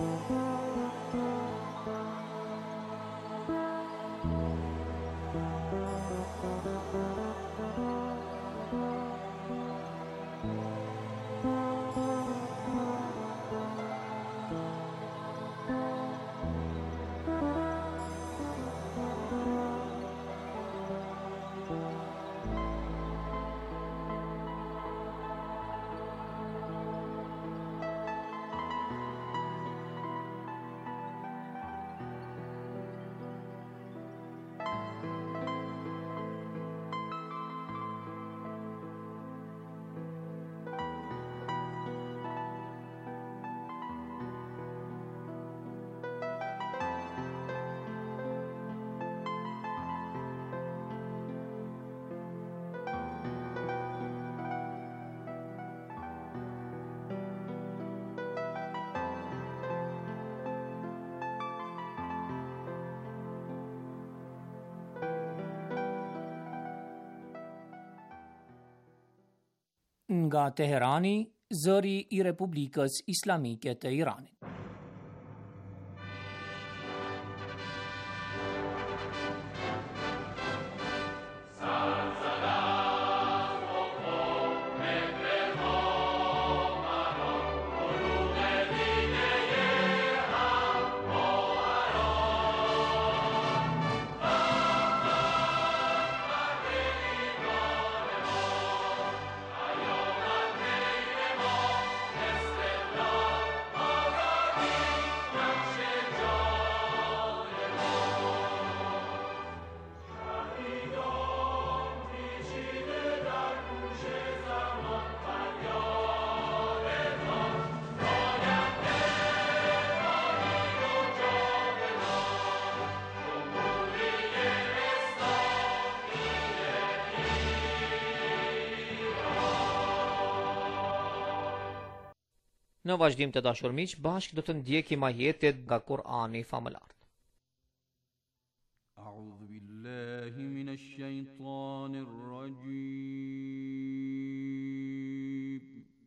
Nga Teherani, zëri I Republikës Islamike të Iranit. Në vazhdim të dashur miq, bashkë do të ndjekim ajetet nga Kur'ani famëlar. A'udhu billahi minash shaitanir rajim.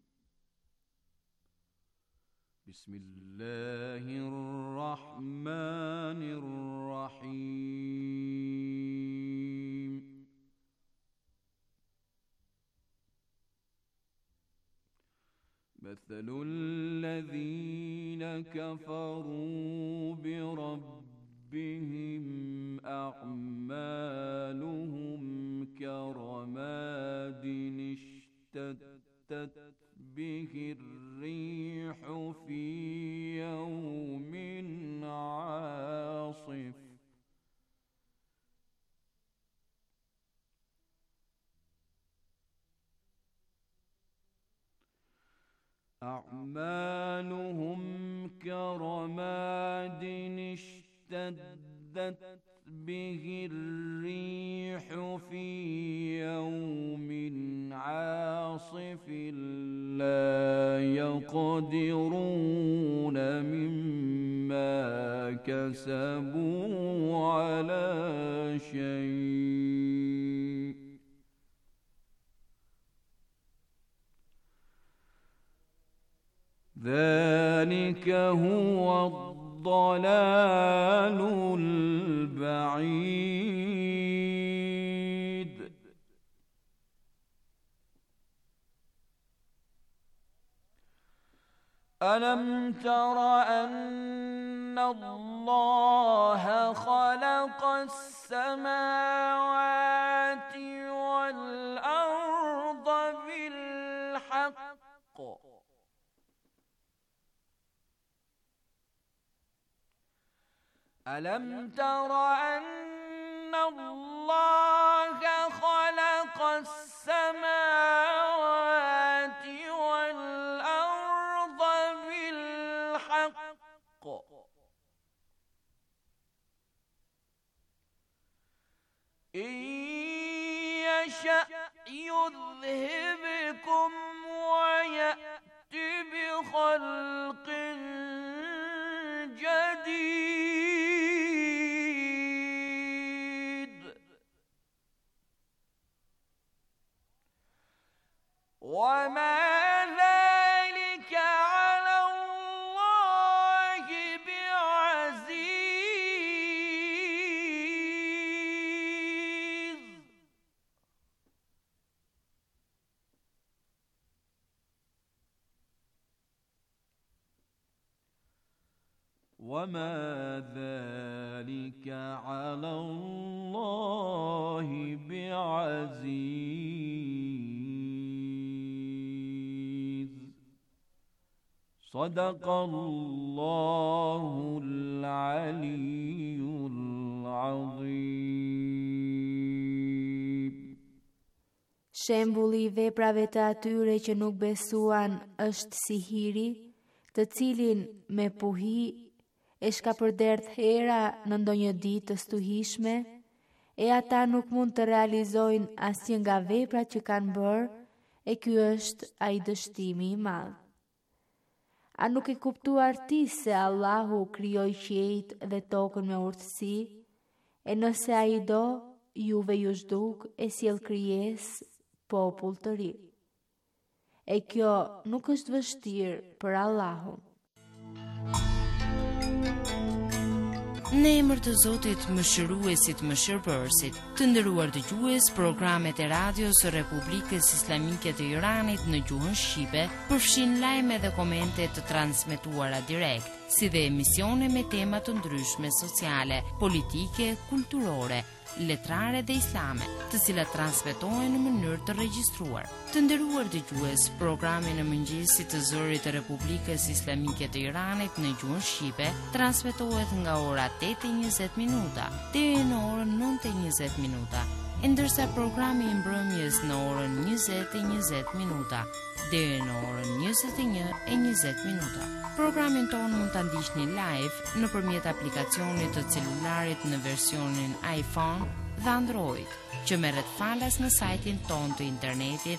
Bismillahir rahmanir rahim. مثل الذين كفروا بربهم أعمالهم كرماد اشتدت به الريح في يوم عاصف أعمالهم كرماد اشتدت به الريح في يوم عاصف لا يقدرون مما كسبوا على شيء ذلك هو الضلال البعيد ألم تر أن الله خلق السماوات والأرض بالحق ألم تر أن الله خلق السماوات والأرض بالحق إن يشأ يذهبكم ويأت بخلق جديد وما ذلك على الله وما ذلك على الله بعزيز صدق الله العلي العظيم. Shembulli i veprave të atyre që nuk besuan është si hiri, të cilin me puhi e shkapërderdh hera në ndonjë ditë të stuhishme, e ata nuk mund të realizojnë asnjë nga veprat që kanë bërë, e ky është ai dështimi i madh. A nuk e kuptuar ti se Allahu krijoi qiejt dhe tokën me urtësi, e nëse ai do, juve ju zhduk e sjell krijesë popull të ri. E kjo nuk është vështirë për Allahun. Në emër të Zotit Mëshiruesit Mëshirbërësit, të nderuar dëgjues, programet e radios së Republikës Islamike të Iranit në gjuhën shqipe përfshin lajme dhe komente të transmetuara direkt, si dhe emisione me tema të ndryshme sociale, politike, kulturore, letrare dhe islame, të cilat transmetohen në mënyrë të regjistruar. Të nderuar dëgjues, programi në mëngjesit të Zërit të Republikës Islamike të Iranit në gjuhën shqipe transmetohet nga ora 8:20 minuta deri në orën 9:20 minuta, e ndërsa programi i mbrëmjes në orën 20:20 minuta deri në orën 21:20 minuta. Programin tonë mund ta ndiqni live nëpërmjet aplikacionit të celularit në versionin iPhone dhe Android, që merret falas në sajtin tonë të internetit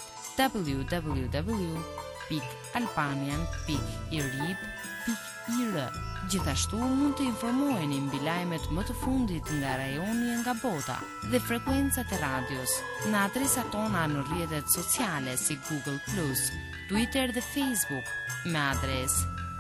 www.albanian.irib.ir. Gjithashtu mund të informoheni mbi lajmet më të fundit nga rajoni e nga bota dhe frekuencat e radios në adresat tona në rrjetet sociale si Google+, Twitter dhe Facebook me adresë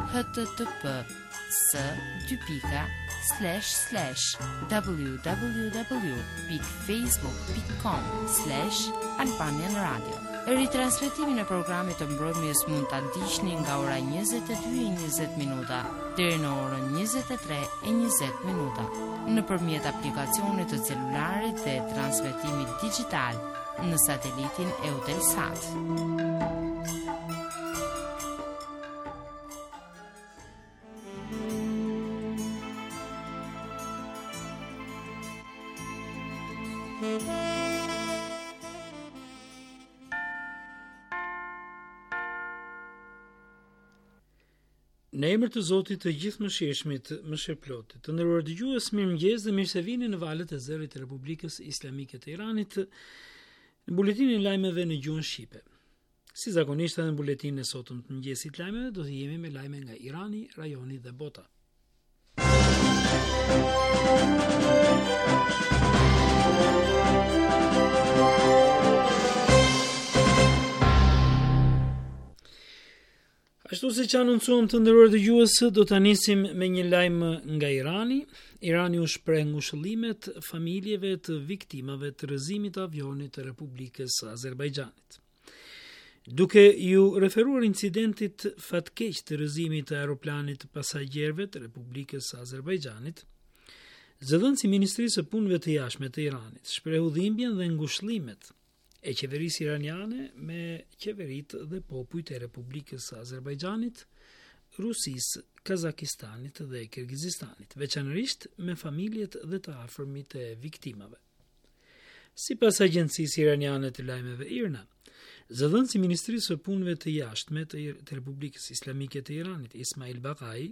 http://www.facebook.com/albanianradio. Ritransmetimin e programit të mbrëmjes mund ta ndiqni nga ora 22:20 minuta deri në orën 23:20 minuta nëpërmjet aplikacionit të celularit dhe transmetimit digjital në satelitin Eutelsat. Në emër të Zotit të Gjithëmëshirshmit, Mëshirëplotit, të nderuar dëgjues, mirëmëngjes dhe mirë se vini në valët e zërit të Republikës Islamike të Iranit në buletinin e lajmeve në gjuhën shqipe. Si zakonisht edhe në buletinin e sotëm të mëngjesit lajmeve do të jemi me lajme nga Irani, rajoni dhe bota. Ashtu si që anoncuam të nderuar dëgjues, do të nisim me një lajm nga Irani. Irani u shpreh ngushëllimet familjeve të viktimave të rrëzimit të avionit të Republikës së Azerbajxhanit. Duke ju referuar incidentit fatkeq të rrëzimit të aeroplanit të pasagjerëve të Republikës së Azerbajxhanit, zëdhënësi i Ministrisë së Punëve të Jashtme të Iranit shprehu dhimbjen dhe ngushëllimet e qeverisë iraniane me qeveritë dhe popujt e Republikës së Azerbajxhanit, Rusisë, Kazakistanit dhe Kirgizistanit, veçanërisht me familjet dhe të afërmit e viktimave. Sipas Agjencisë Iraniane të Lajmeve IRNA, zëdhënësi i Ministrisë së Punëve të Jashtme të Republikës Islamike të Iranit, Ismail Bakai,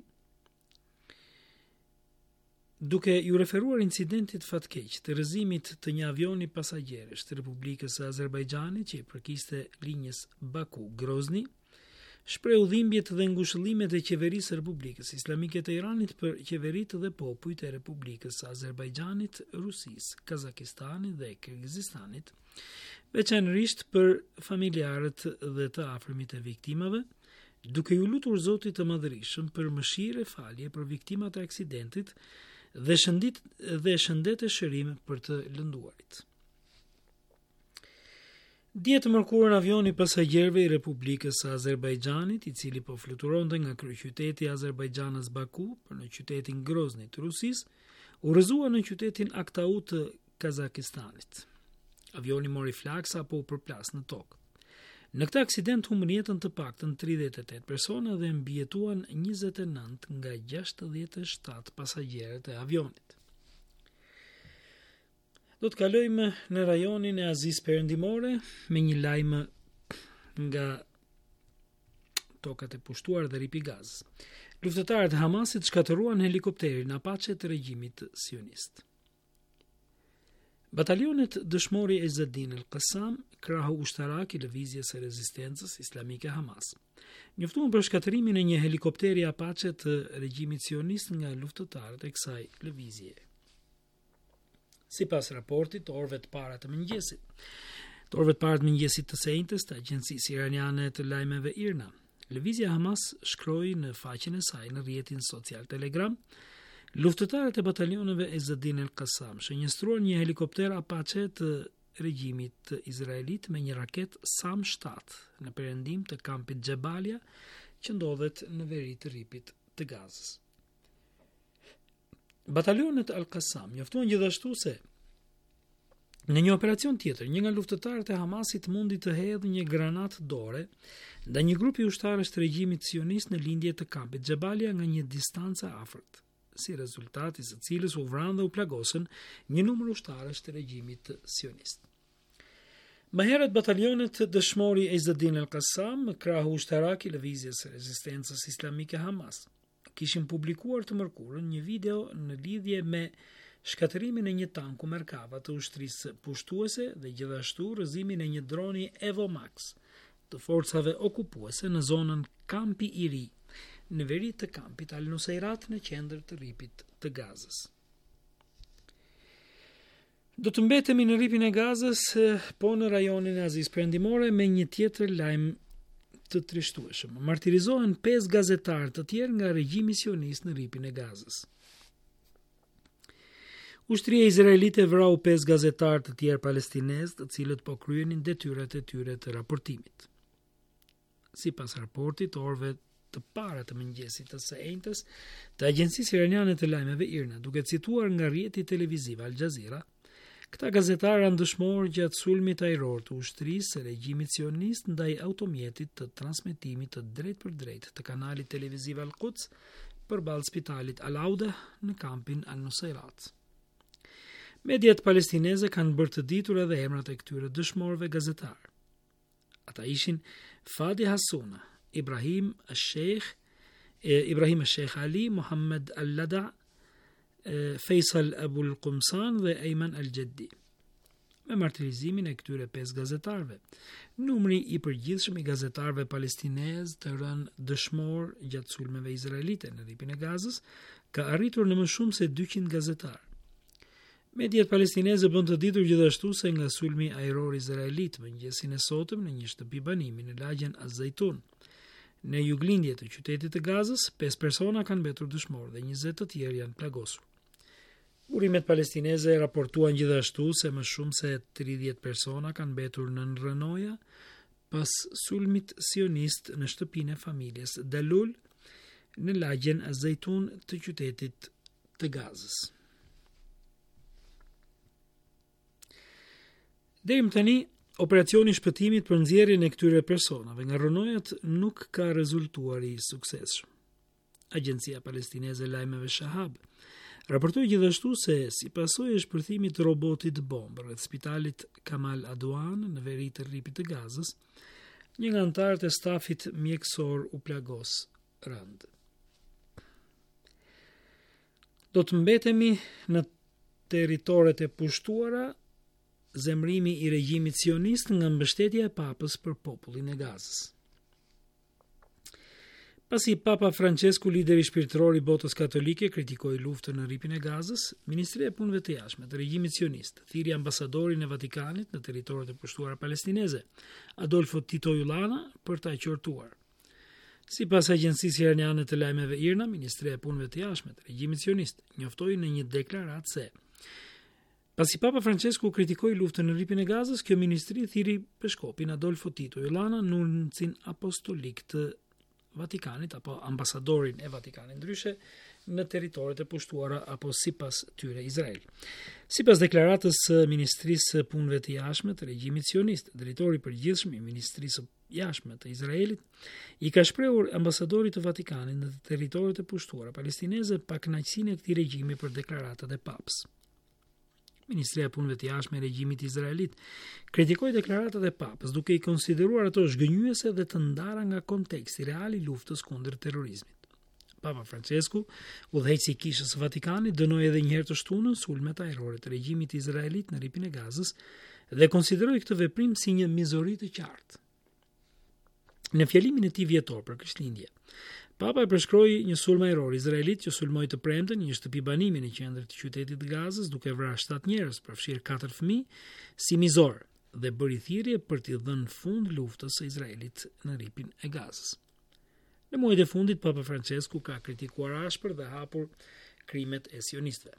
duke ju referuar incidentit fatkeq të rrëzimit të një avioni pasagjerësh të Republikës së Azerbajxhanit që i përkiste linjës Baku-Grozni, shprehu dhimbjet dhe ngushëllimet e qeverisë së Republikës Islamike të Iranit për qeveritë dhe popujt e Republikës së Azerbajxhanit, Rusisë, Kazakistanit dhe Kirgizistanit, veçanërisht për familjarët dhe të afërmit e viktimave, duke ju lutur Zotit të Madhërisëm për mëshirë e falje për viktimat e aksidentit dhe shëndet e shërim për të lënduarit. Dje të mërkurën avioni pasagjerëve i Republikës së Azerbajxhanit, i cili po fluturonte nga kryeqyteti i Azerbajxhanës Baku për në qytetin Grozny të Rusisë, u rrëzua në qytetin Aktau të Kazakistanit. Avioni mori flaks apo u përplas në tokë. Në këtë aksident humbën jetën të paktën 38 persona dhe mbijetuan 29 nga 67 pasagjerët e avionit. Do të kalojmë në rajonin e Azisë Perëndimore me një lajm nga tokat e pushtuara dhe ripi Gazës. Luftëtarët e Hamasit shkatëruan helikopterin Apache të regjimit sionist. Batalionet dëshmori e Izzedin el-Qassam, krahu ushtarak i lëvizjes së rezistencës islamike Hamas, njoftuan për shkatërimin e një helikopteri Apache të regjimit sionist nga luftëtarët e kësaj lëvizje. Sipas raportit të orëve të para të mëngjesit. Të orëve të para të mëngjesit të sejntës të agjencisë iraniane të lajmeve IRNA, lëvizja Hamas shkroi në faqen e saj në rrjetin social Telegram, luftëtarët e batalioneve Izzedin el-Qassam shënjestruan një helikopter Apache të regjimit izraelit me një raket Sam-7 në perëndim të kampit Xhebalia që ndodhet në veri të ripit të Gazës. Batalionet Al-Qassam njoftuan gjithashtu se në një operacion tjetër, një nga luftëtarët e Hamasit mundi të hedhë një granat dore ndaj një grupi ushtarësh të regjimit sionist në lindje të kampit Xhebalia nga një distancë afërt, si rezultat i së cilës u vranë dhe u plagosën një numër ushtarësh të regjimit sionist. Më herët batalionet dëshmori e Izzedin el-Qassam, krahu ushtarak i lëvizjes së rezistencës islamike Hamas, kishin publikuar të mërkurën një video në lidhje me shkatërimin e një tanku Merkava të ushtrisë pushtuese dhe gjithashtu rrëzimin e një droni Evo Max të forcave okupuese në zonën Kampi i Ri, në veri të kampit Al-Nusairat në qendër të ripit të Gazës. Do të mbetemi në ripin e Gazës, po në rajonin e Azisë Perëndimore me një tjetër lajm të trishtueshëm. Martirizohen 5 gazetarë të tjerë nga regjimi sionist në ripin e Gazës. Ushtria izraelite vrau 5 gazetarë të tjerë palestinezë, të cilët po kryenin detyrat e tyre të raportimit. Sipas raportit të orëve të para të mëngjesit të së enjtës të agjencisë iraniane të lajmeve IRNA, duke cituar nga rrjeti televiziv Al Jazeera, këta gazetarë janë dëshmorë gjatë sulmit ajror të ushtrisë së regjimit sionist ndaj automjetit të transmetimit të drejt për drejt të kanalit televiziv Al-Quds përballë spitalit Al-Auda në kampin Al-Nusairat. Mediat palestineze kanë bërë të ditur edhe emrat e këtyre dëshmorëve gazetarë. Ata ishin Fadi Hasuna, Ibrahim al-Sheikh Ali, Muhammad al-Lada, Faisal Abul Qumsan dhe Ayman al-Jeddi. Me martirizimin e këtyre 5 gazetarëve, numri i përgjithshëm i gazetarëve palestinezë të rënë dëshmor gjatë sulmeve izraelite në ripin e Gazës ka arritur në më shumë se 200 gazetarë. Mediat palestineze bën të ditur gjithashtu se nga sulmi ajror izraelit mëngjesin e sotëm në një shtëpi banimi në lagjen Az-Zaytun, në juglindje të qytetit të Gazës, 5 persona kanë mbetur dëshmorë dhe 20 të tjerë janë plagosur. Urimet palestineze raportuan gjithashtu se më shumë se 30 persona kanë mbetur në rënoja pas sulmit sionist në shtëpinë e familjes Dalul në lagjen Az-Zaytun të qytetit të Gazës. Deri më tani, operacioni shpëtimit për nxjerrjen e këtyre personave nga rënojat nuk ka rezultuar i suksesshëm. Agjencia palestineze e lajmeve Shahab raportoi gjithashtu se si pasojë e shpërthimit të robotit bombë rreth spitalit Kamal Adwan në veri të rripit të Gazës, një nga anëtarët e stafit mjekësor u plagos rënd. Do të mbetemi në territoret e pushtuara zemrimi i regjimit sionist nga mbështetja e papës për popullin e Gazës. Pasi Papa Francesku, lideri shpirtëror i botës katolike, kritikoi luftën në rripin e Gazës, Ministria e Punëve të Jashtme të regjimit sionist thiri ambasadorin e Vatikanit në territoret e pushtuara palestineze, Adolfo Tito Yulana, për ta qortuar. Sipas agjencisë iraniane të lajmeve IRNA, Ministria e Punëve të Jashtme të regjimit sionist njoftoi në një deklaratë se Pasi Papa Francesku kritikoi luftën në ripin e Gazës, kjo ministri thiri peshkopin Adolfo Tito Ylana, nuncin apostolik të Vatikanit apo ambasadorin e Vatikanit ndryshe në territoret e pushtuara apo sipas tyre Izrael. Sipas deklaratës së Ministrisë së Punëve të Jashtme të regjimit sionist, drejtori i përgjithshëm i Ministrisë së Jashtme të Izraelit i ka shprehur ambasadorit të Vatikanit në territoret e pushtuara palestineze pakënaqësinë e këtij regjimi për deklaratat e Papës. Ministria e Punëve të Jashtme e regjimit izraelit kritikoi deklaratat e Papës duke i konsideruar ato zhgënjyese dhe të ndara nga konteksti real i luftës kundër terrorizmit. Papa Francesku, udhëheqësi i Kishës së Vatikanit, dënoi edhe një herë të shtunën sulmet ajrore të regjimit izraelit në ripin e Gazës dhe konsideroi këtë veprim si një mizori të qartë. Në fjalimin e tij vjetor për Krishtlindje, Papa e përshkroi një sulm ajror izraelit që sulmoi të premten një shtëpi banimi në qendër të qytetit të Gazës, duke vrarë 7 njerëz, përfshirë 4 fëmijë, si mizor dhe bëri thirrje për t'i dhënë fund luftës së Izraelit në ripin e Gazës. Në muajt e fundit, Papa Francesku ka kritikuar ashpër dhe hapur krimet e sionistëve.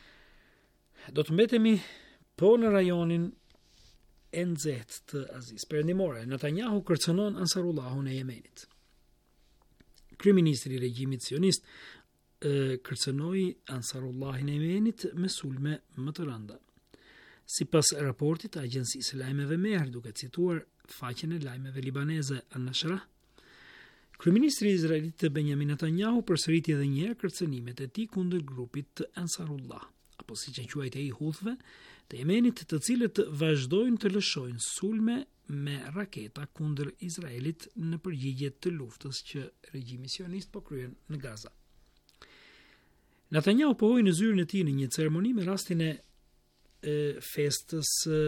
Do të mbetemi po në rajonin e nxehtë të Azisë Perëndimore. Netanyahu kërcënon Ansarullahun e Yemenit. Kryeministri i regjimit sionist kërcënoi Ansarullahin e Yemenit me sulme më të rënda. Sipas raportit të Agjencisë së Lajmeve Mehr, duke cituar faqen e lajmeve libaneze Al-Nashra, kryeministri izraelit Benjamin Netanyahu përsëriti edhe një herë kërcënimet e tij kundër grupit të Ansarullah, apo siç e quajtë ai Houthëve të Yemenit, të cilët vazhdojnë të lëshojnë sulme me raketa kundër Izraelit në përgjigje të luftës që regjimi sionist po kryen në Gaza. Netanyahu pohoi në zyrën e tij në një ceremoni me rastin e festës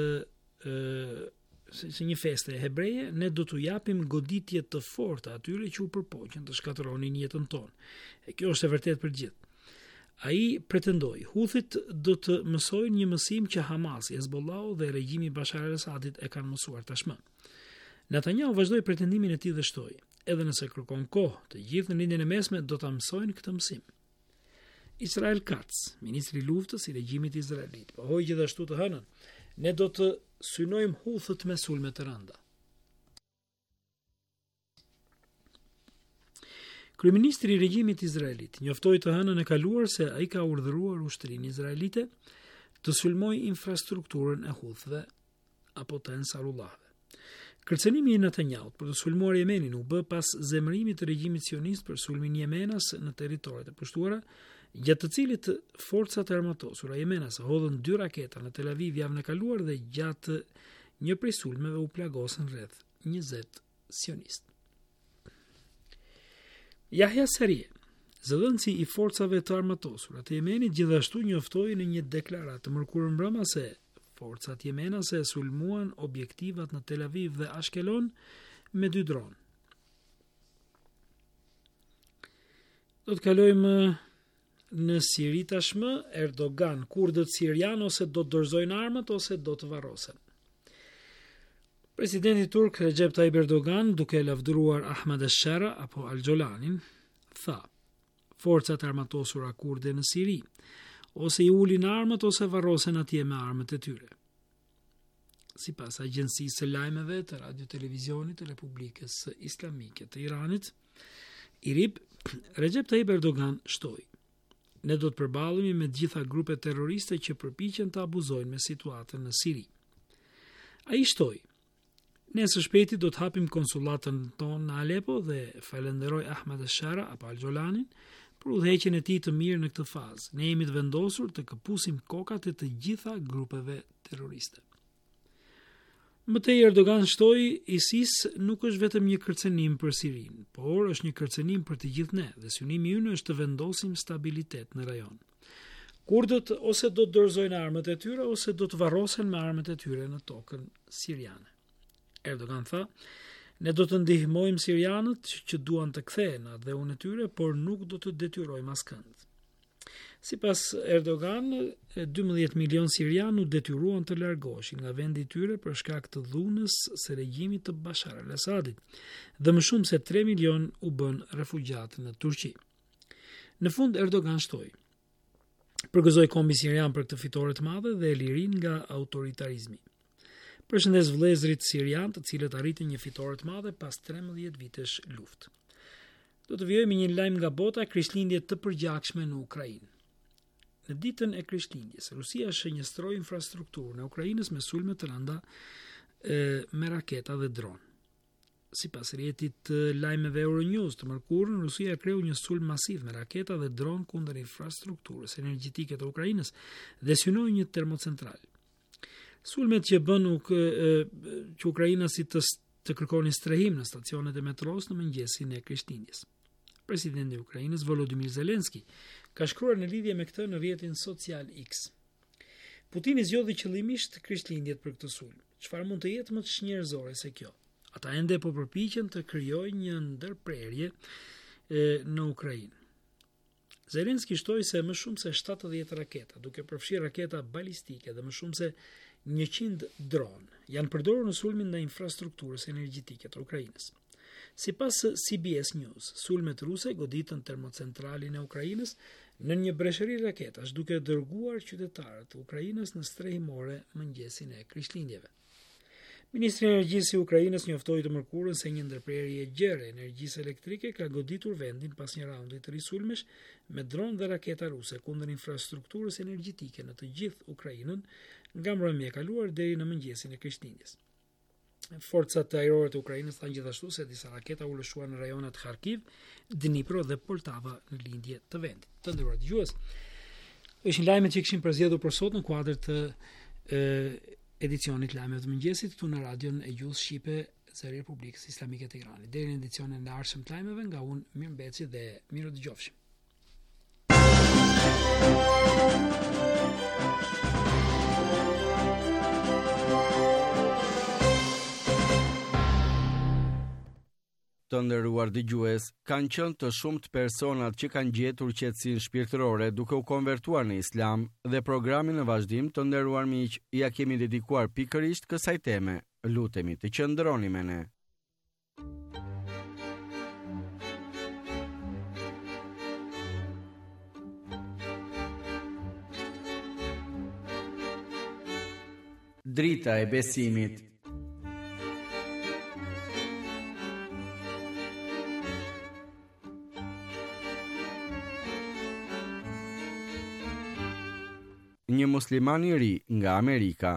se një feste hebreje, ne do t'u japim goditje të forta atyre që u përpoqën të shkatërronin jetën tonë. E kjo është e vërtetë për gjithë. Ai pretendoi, Houthit do të mësojnë një mësim që Hamasi, Hezbollahu dhe regjimi Bashar al-Assadit e kanë mësuar tashmë. Netanyahu vazhdoi pretendimin e tij dhe shtoi, edhe nëse kërkon kohë, të gjithë në lindjen e mesme do ta mësojnë këtë mësim. Israel Katz, ministri i luftës i regjimit izraelit, pohoi gjithashtu të hënën, ne do të synojmë Houthët me sulme të rënda. Kryeministri i regjimit izraelit njoftoi të hënën e kaluar se ai ka urdhëruar ushtrinë izraelite të sulmojë infrastrukturën e Houthëve apo të Ansarullahve. Kërcënimi i Netanyahut për të sulmuar Yemenin u bë pas zemërimit të regjimit sionist për sulmin Yemenas në territoret e pushtuara, gjatë të cilit forcat e armatosura Yemenas hodhën 2 raketa në Tel Aviv javën e kaluar dhe gjatë një prej sulmeve u plagosën rreth 20 sionistë. Yahya Sarie, zëdhënësi i forcave të armatosura të Yemenit, gjithashtu njoftoi në një deklaratë të mërkurën mbrëma se forcat yemenase sulmuan objektivat në Tel Aviv dhe Ashkelon me 2 dronë. Do të kalojmë në Siri tashmë. Erdogan, kurdët sirian ose do të dorëzojnë armët ose do të varrosen. Presidenti turk Recep Tayyip Erdogan, duke lavdëruar Ahmed al-Shara apo Al-Gjolanin, tha: forcat armatosura kurde në Siri ose i ulin armët ose varrosen atje me armët e tyre. Sipas agjencisë së lajmeve të radio-televizionit të Republikës Islamike të Iranit, IRIB, Recep Tayyip Erdogan shtoi: ne do të përballemi me të gjitha grupet terroriste që përpiqen të abuzojnë me situatën në Siri. Ai shtoi: ne së shpejti do të hapim konsullatën tonë në Alepo dhe falenderoj Ahmed al-Shara apo Al-Gjolanin për udhëheqjen e tij të mirë në këtë fazë. Ne jemi të vendosur të këpusim kokat e të gjitha grupeve terroriste. Mëtej Erdogan shtoi: ISIS nuk është vetëm një kërcënim për Sirinë, por është një kërcënim për të gjithë ne dhe synimi ynë është të vendosim stabilitet në rajon. Kurdët ose do të dorëzojnë armët e tyre ose do të varrosen me armët e tyre në tokën siriane. Erdogan tha: ne do të ndihmojmë sirianët që duan të kthehen atë dheun e tyre, por nuk do të detyrojmë askënd. Sipas Erdogan, 12 milion sirianë u detyruan të largoheshin nga vendi i tyre për shkak të dhunës së regjimit të Bashar al-Assadit dhe më shumë se 3 milion u bën refugjatë në Turqi. Në fund Erdogan shtoi: Përgëzoi kombi sirian për këtë fitore të madhe dhe lirin nga autoritarizmi. Përshëndes vëllezërit sirian, të cilët arritën një fitore të madhe pas 13 vitesh luftë. Do të vijojmë një lajm nga bota, krishtlindje të përgjakshme në Ukrainë. Në ditën e Krishtlindjes, Rusia shënjestroi infrastrukturën e Ukrainës me sulme të rënda me raketa dhe dron. Sipas rrjetit të lajmeve Euronews të mërkurën, Rusia kreu një sulm masiv me raketa dhe dron kundër infrastrukturës energjetike të Ukrainës dhe synoi një termocentral. Sulmet që bën që Ukraina si të kërkonin strehim në stacionet e metros në mëngjesin e Krishtlindjes. Presidenti i Ukrainës Volodymyr Zelensky ka shkruar në lidhje me këtë në rrjetin social X. Putini zgjodhi qëllimisht Krishtlindjet për këtë sulm. Çfarë mund të jetë më të shnjërzore se kjo? Ata ende po përpiqen të krijojnë një ndërprerje në Ukrainë. Zelensky shtoi se më shumë se 70 raketa, duke përfshirë raketa balistike dhe më shumë se 100 dron, janë përdorur në sulmin ndaj infrastrukturës energjetike të Ukrainës. Sipas CBS News, sulmet ruse goditën termocentralin e Ukrainës në një breshëri raketash, duke dërguar qytetarët të Ukrainës në strehimore mëngjesin e Krishtlindjeve. Ministri i Energjisë i Ukrainës njoftoi të mërkurën se një ndërprerje e gjerë e energjisë elektrike ka goditur vendin pas një raundi të risulmesh me dron dhe raketa ruse kundër infrastrukturës energjetike në të gjithë Ukrainën nga mbrëmja e kaluar deri në mëngjesin e Krishtlindjes. Forcat ajrore të Ukrainës thanë gjithashtu se disa raketa u lëshuan në rajonet Kharkiv, Dnipro dhe Poltava në lindje të vendit. Të nderuar dëgjues, ishin lajmet që kishin përzgjedhur për sot në kuadër të edicionit lajmeve të mëngjesit këtu në radion e gjuhës shqipe të Republikës Islamike të Iranit. Deri në edicionin e ardhshëm të lajmeve, nga unë Mirëmbeci dhe miru dëgjofshim. Të nderuar dëgjues, kanë qenë të shumtë personat që kanë gjetur qetësinë shpirtërore duke u konvertuar në Islam dhe programin në vazhdim, të nderuar miq, ja kemi dedikuar pikërisht kësaj teme. Lutemi të qëndroni me ne. Drita e besimit. Një musliman i ri nga Amerika.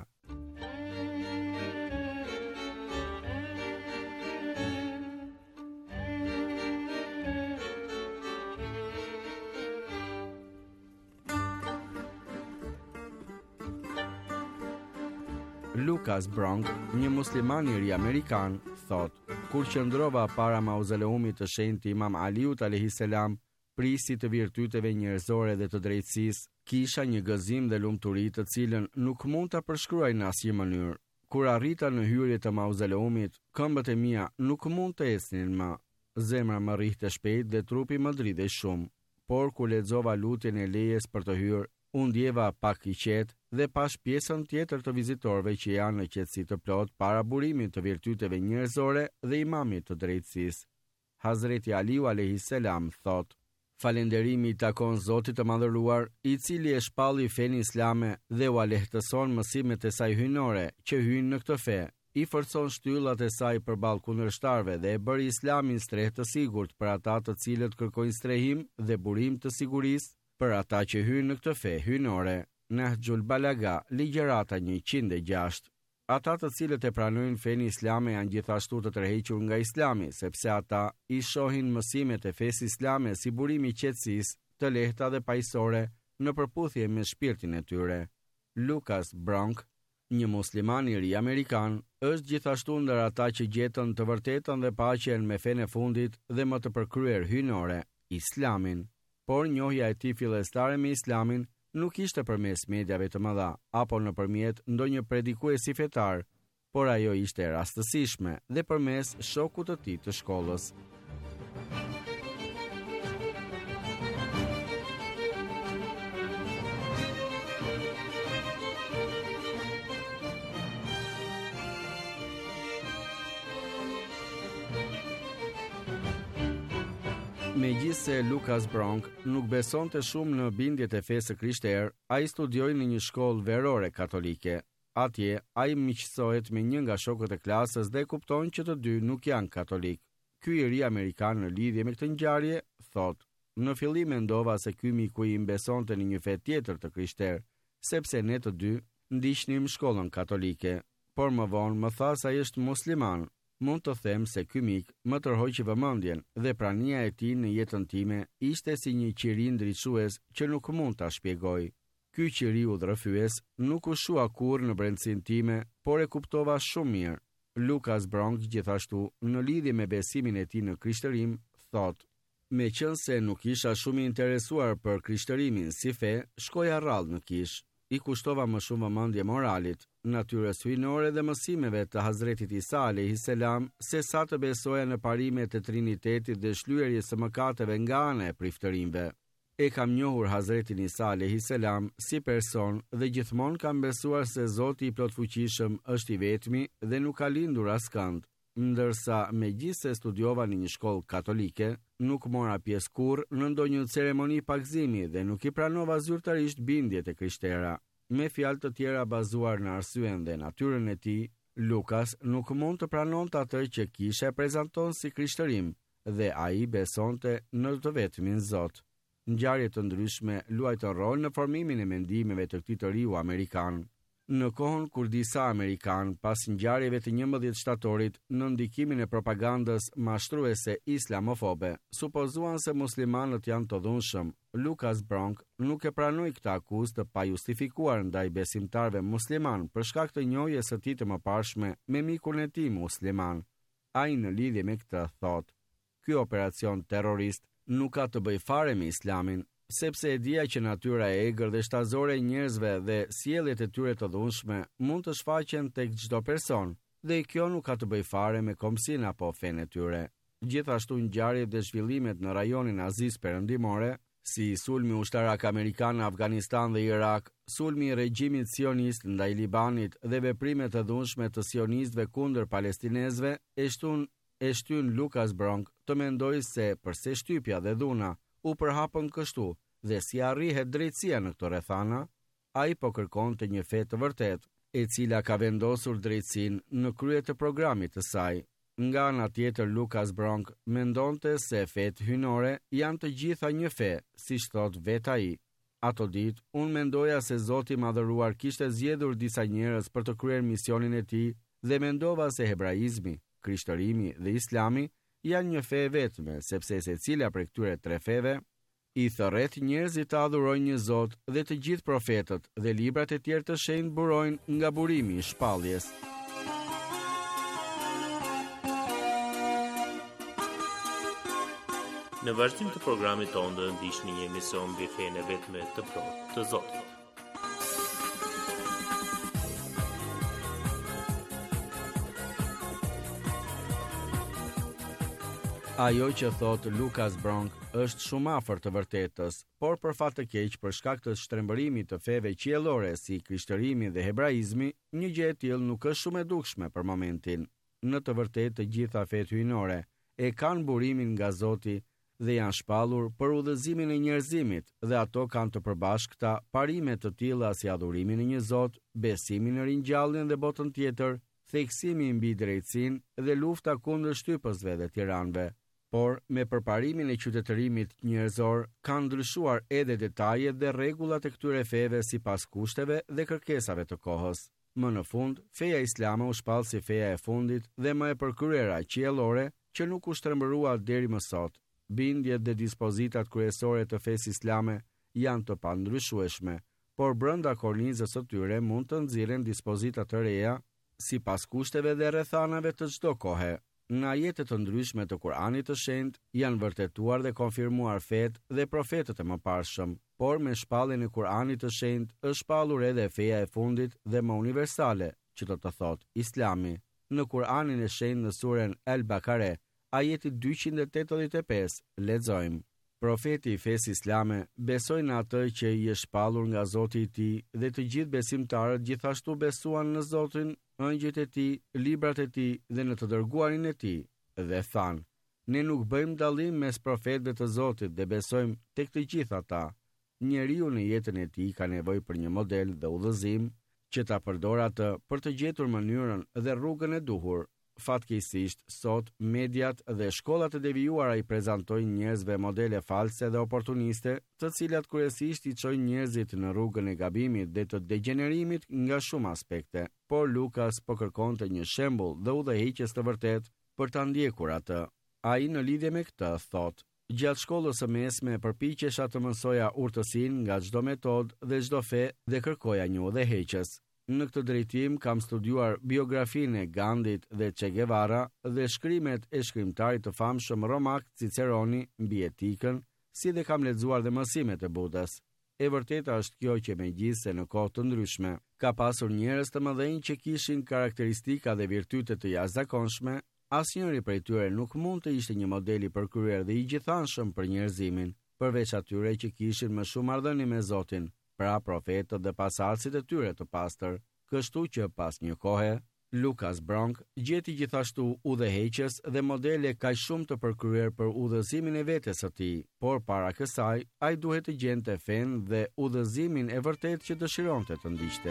Lucas Bronk, një musliman i ri amerikan, thot: kur qëndrova para mauzoleumit të shenjtë Imam Aliut alayhis salam, prisi të virtyteve njerëzore dhe të drejtësisë, kisha një gëzim dhe lumturi të cilën nuk mund ta përshkruaj në asnjë mënyrë. Kur arrita në hyrje të mauzoleumit, këmbët e mia nuk mund të ecnin më. Zemra më rrihte shpejt dhe trupi më dridhej shumë. Por kur lexova lutjen e lejes për të hyrë, u ndjeva pak i qetë dhe pash pjesën tjetër të vizitorëve që janë në qetësi të plot para burimit të virtyteve njerëzore dhe imamit të drejtësisë. Hazreti Aliu alayhis salam thot: falënderimi i takon Zotit të madhëruar, i cili e shpalli fenë islame dhe u lehtëson mësimet e saj hyjnore që hyjnë në këtë fe, i forcon shtyllat e saj përballë kundërshtarëve dhe e bëri Islamin strehë të sigurt për ata të cilët kërkojnë strehim dhe burim të sigurisë për ata që hyjnë në këtë fe hyjnore. Nahjul Balaga, ligjërata 106. Ata të cilët e pranojnë fenë islame janë gjithashtu të tërhequr nga Islami, sepse ata i shohin mësimet e fesë islame si burimi i qetësisë, të lehta dhe paqësore në përputhje me shpirtin e tyre. Lucas Bronk, një musliman i ri amerikan, është gjithashtu ndër ata që gjetën të vërtetën dhe paqen me fenë e fundit dhe më të përkryer hyjnore, Islamin. Por njohja e tij fillestare me Islamin nuk ishte përmes mediave të mëdha apo nëpërmjet ndonjë predikuesi fetar, por ajo ishte e rastësishme dhe përmes shokut të tij të shkollës. Megjithse Lucas Bronk nuk besonte shumë në bindjet e fesë krishterë, ai studioi në një shkollë verore katolike. Atje, ai miqësohet me një nga shokët e klasës dhe kupton që të dy nuk janë katolik. Ky i ri amerikan në lidhje me këtë ngjarje thotë: "Në fillim mendova se ky miku im besonte në një fe tjetër të krishterë, sepse ne të dy ndiqnim shkollën katolike, por më vonë më tha se ai është musliman." Mund të them se ky mik më tërhoqi vëmendjen dhe prania e tij në jetën time ishte si një qiri ndriçues që nuk mund ta shpjegoj. Ky qiri udhërrëfyes nuk u shua kurrë në brendësinë time, por e kuptova shumë mirë. Lucas Bronk gjithashtu, në lidhje me besimin e tij në krishtërim, thotë: "Meqense nuk isha shumë i interesuar për krishtërimin si fe, shkoja rrallë në kish. I kushtova më shumë vëmendje moralit, natyrës hyjnore dhe mësimeve të Hazretit Isa alayhis salam, se sa të besoja në parimet e Trinitetit dhe shlyerjes së mëkateve nga ana e priftërimve. E kam njohur Hazretin Isa alayhis salam si person dhe gjithmonë kam besuar se Zoti i plotfuqishëm është i vetmi dhe nuk ka lindur askënd. Ndërsa megjithse studiova në një shkollë katolike, nuk mora pjesë kurrë në ndonjë ceremoni pagëzimi dhe nuk i pranova zyrtarisht bindjet e krishtera." Me fjalë të tjera bazuar në arsyen dhe natyrën e tij, Lukas nuk mund të pranonte atë që kisha e prezanton si krishtërim dhe ai besonte në të vetmin Zot. Ngjarje të ndryshme luajtën rol në formimin e mendimeve të këtij të riu amerikan. Në kohën kur disa amerikan, pas ngjarjeve të 11 shtatorit, në ndikimin e propagandës mashtruese islamofobe, supozuan se muslimanët janë të dhunshëm, Lucas Bronk nuk e pranoi këtë akuzë të pajustifikuar ndaj besimtarëve musliman për shkak të njohjes së tij të mëparshme me mikun e tij musliman. Ai në lidhje me këtë thotë: "Ky operacion terrorist nuk ka të bëjë fare me Islamin, sepse e dija që natyra e egër dhe shtazore e njerëzve dhe sjelljet e tyre të dhunshme mund të shfaqen tek çdo person, dhe kjo nuk ka të bëjë fare me komsin apo fenë e tyre." Gjithashtu ngjarjet dhe zhvillimet në rajonin Azisë Perëndimore, si sulmi ushtarak amerikan në Afganistan dhe Irak, sulmi i regjimit sionist ndaj Libanit dhe veprimet e dhunshme të sionistëve kundër palestinezëve, e shtyn Lucas Bronk të mendojë se përse shtypja dhe dhuna u përhapën kështu dhe si arrihet drejtësia në këto rrethana, ai po kërkonte një fe të vërtetë, e cila ka vendosur drejtësinë në krye të programit të saj. Nga ana tjetër, Lucas Bronk mendonte se fetë hyjnore janë të gjitha një fe, siç thot vetë ai. Ato ditë, unë mendoja se Zoti i Madhëruar kishte zgjedhur disa njerëz për të kryer misionin e tij dhe mendova se hebraizmi, krishtërimi dhe islami janë një fe vetme, sepse secila prej këtyre tre feve i thërret njerëzit të adhurojnë një Zot dhe të gjithë profetët dhe librat e tjerë të shenjtë burojnë nga burimi i shpalljes. Në vazhdim të programit tonë do ndiqni një emision mbi fenë e vetme të plotë të Zotit. Ajo që thot Lucas Bronk është shumë afër të vërtetës, por për fat të keq për shkak të shtrembërimit të feve qiellore si krishtërimi dhe hebraizmi, një gjë e tillë nuk është shumë e dukshme për momentin. Në të vërtetë të gjitha fetë hyjnore e kanë burimin nga Zoti dhe janë shpallur për udhëzimin e njerëzimit dhe ato kanë të përbashkëta parime të tilla si adhurimi në një Zot, besimi në ringjalljen dhe botën tjetër, theksimi mbi drejtësinë dhe lufta kundër shtypësve dhe tiranëve. Por me përparimin e qytetërimit njerëzor kanë ndryshuar edhe detajet dhe rregullat e këtyre feve sipas kushteve dhe kërkesave të kohës. Më në fund, feja islame u shpall si feja e fundit dhe më e përkryera qiellore që nuk u shtrembërua deri më sot. Bindjet dhe dispozitat kryesore të fesë islame janë të pandryshueshme, por brenda kornizës së tyre mund të nxirren dispozita të reja sipas kushteve dhe rrethanave të çdo kohe. Në ajete të ndryshme të Kuranit të Shenjtë janë vërtetuar dhe konfirmuar fetë dhe profetët e mëparshëm, por me shpalljen e Kuranit të Shenjtë është shpallur edhe feja e fundit dhe më universale, që do të thotë Islami. Në Kuranin e Shenjtë në surën El-Bakare, ajeti 285, lexojmë: Profeti i fesë islame besoi në atë që i është shpallur nga Zoti i tij dhe të gjithë besimtarët gjithashtu besuan në Zotin, ëngjëjt e tij, librat e tij dhe në të dërguarin e tij, dhe thanë: Ne nuk bëjmë dallim mes profetëve të Zotit dhe besojmë tek të gjithë ata. Njeriu në jetën e tij ka nevojë për një model dhe udhëzim që ta përdorë atë për të gjetur mënyrën dhe rrugën e duhur. Fatkeqësisht, sot mediat dhe shkollat e devijuara i prezantojnë njerëzve modele false dhe oportuniste, të cilat kryesisht i çojnë njerëzit në rrugën e gabimit dhe të degenerimit nga shumë aspekte. Por Lukas po kërkonte një shembull dhe udhëheqjes të vërtet për ta ndjekur atë. Ai në lidhje me këtë thotë: gjatë shkollës së mesme përpiqesha të mësoja urtësinë nga çdo metodë dhe çdo fe dhe kërkoja një udhëheqës. Në këtë drejtim kam studiuar biografinë e Gandhit dhe Che Guevara dhe shkrimet e shkrimtarit të famshëm romak Ciceroni mbi etikën, si dhe kam lexuar dhe mësimet e Budës. E vërteta është kjo që megjithse në kohë të ndryshme ka pasur njerëz të mëdhenj që kishin karakteristika dhe virtyte të jashtëzakonshme, asnjëri prej tyre nuk mund të ishte një model i përkryer dhe i gjithanshëm për njerëzimin, përveç atyre që kishin më shumë marrëdhënie me Zotin, pra profetët dhe pasardhësit e tyre të pastër. Kështu që pas një kohe, Lukas Bronk gjeti gjithashtu udhëheqës dhe modele kaq shumë të përkryer për udhëzimin e vetes së tij, por para kësaj ai duhet të gjente fen dhe udhëzimin e vërtet që dëshironte të ndiqte.